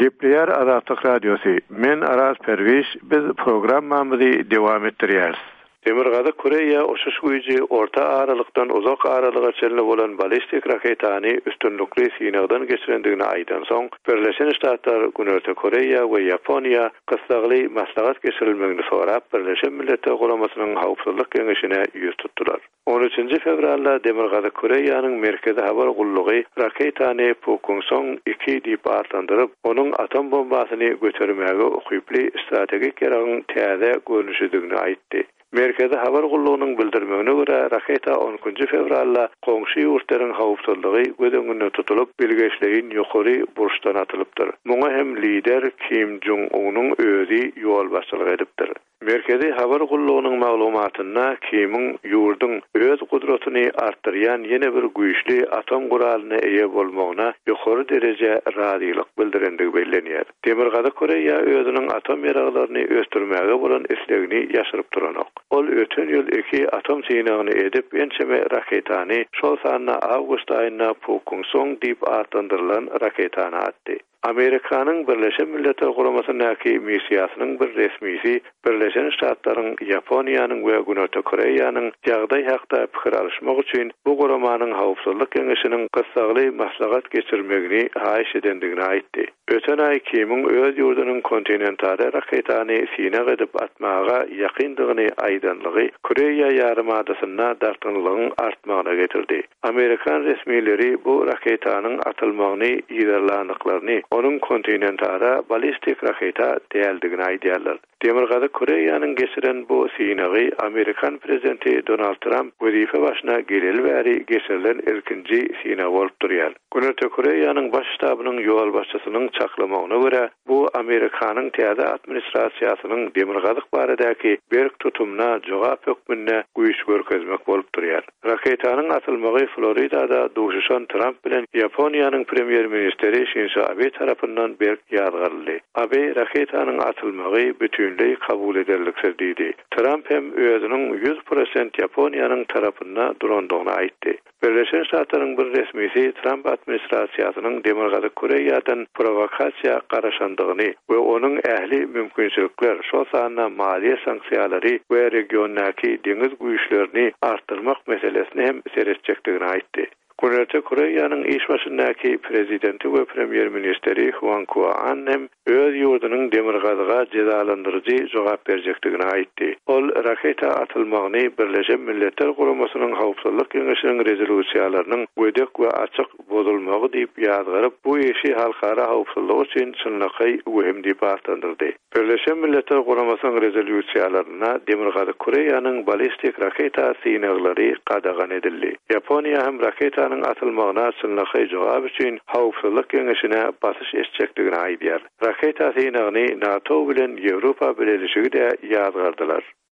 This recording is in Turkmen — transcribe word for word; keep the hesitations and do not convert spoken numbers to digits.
Gepleyer Azatlyk Radiosu. Men Aras Perviş, biz programmamyzy dowam etdirýäris. Demirgazy Koreýa oşuş güýji orta aralykdan uzak aralyga çelne bolan balistik raketany üstünlükli sinagdan geçirendigini aýdan soň, Birleşen Ştatlar, Güney Koreýa we Ýaponiýa gysgly maslahat geçirilmegini sorap, Birleşen Milletler Guramasynyň hawpsuzlyk geňeşine ýüz tutdular. on üçinji fevralda Demirgazy Koreýanyň merkezi habar gullugy raketany Pokongson iki diýip atlandyryp, onuň atom bombasyny götürmäge ukyply strategik ýaragyň täze görnüşdigini aýtdy. Merkezi habar gullugynyň bildirmegine görä, raketa on üçinji fevralda goňşy ýurtlaryň hawpsuzlygy gödüňünde tutulup, bilgeçlerin ýokary burçdan atylypdyr. Muňa hem lider Kim Jong-unyň özü ýol başçylyk edipdir. Merkezi habar gullugynyň maglumatyna Kim'in ýurdun öz gudratyny artdyrýan ýene bir güýçli atom guralyna eýe bolmagyna ýokary derece radylyk bildirendigi bellenýär. Demirgazy Koreýa özüniň atom ýaraglaryny östürmäge bolan islegini ýaşyryp duranok. Ol ötün ýyl iki atom synagyny edip, ençeme raketany şol sanyna awgust aýyna Pokongson diýip atlandyrylan raketany atdy. Amerikanyň Birleşen Milletler Guramasynyňky missiýasynyň bir resmisi Birleşen Ştatlaryň, Ýaponiýanyň we Güney Koreýanyň ýagdaý hakda pikir alşmak üçin bu guramanyň hawpsuzlyk geňeşiniň gysgly maslahat geçirmegini haýyş edendigini aýtdy. Öten aý Kim'in öz ýurdunyň kontinentale raketany sinag edip atmaga ýakyndygyny aýdanlygy Koreýa ýarymadasyna dartynlygyň artmagyna getirdi. Amerikan resmileri bu raketanyň atylmagyny ýerlandyklaryny onun kontinentara balistik raketa değerligini aýdýarlar. Demirgazy Koreýanyň geçiren bu synagy Amerikan prezidenti Donald Trump wezife başyna geleli bäri geçirilen ilkinji synag bolup durýar. Güney Koreýanyň baş ştabynyň ýol başçysynyň çaklamagyna görä, bu Amerikanyň täze administrasiýasynyň demirgazyk baradäki berk tutumuna jogap hökmüne güýç görkezmek bolup durýar. Raketanyň atylmagy Floridada duşuşan Trump bilen Ýaponiýanyň premier ministeri Shinzo Abe tarapyndan berk ýazgarly. Abe raketanyň atylmagy bütünlüğü kabul ederliksiz dedi. Trump hem özünün yüz prosent Yaponiýanyň tarapyndan durandygyny aýtdy. Birleşen Ştatlaryň bir resmisi Trump administrasiýasynyň Demirgazy Koreýadan provokasiýa garaşandygyny we onuň ähli mümkinçilikler, şol sanyna maliýe sanksiýalary we regiondaky deňiz güýçlerini artdyrmak meselesini hem seretjekdigini aýtdy. Güney Koreýanyň iş başyndaky prezidenti we premier ministeri Hwang Kyo-an hem öz ýurdunyň demirgazyga cezalandyrjy jogap berjekdigini aýtdy. Ol raketa atylmagyny Birleşen Milletler Guramasynyň hawpsuzlyk geňeşiniň rezolýusiýalarynyň gödek we açyk bozulmagy diýip ýazgaryp, bu işi halkara hawpsuzlyk üçin çynlaky öhem diýip atandyrdy. Birleşen Milletler Guramasynyň rezolýusiýalaryna Demirgazy Koreýanyň balistik raketa synaglary qadagan edildi. Ýaponiýa hem raketa atylmagyna çynlaky jogap üçin hawpsuzlyk geňeşine basyş etjekdigini aýdýar. Raketa synagyny NATO bilen Ýewropa birleşigi de ýazgardylar.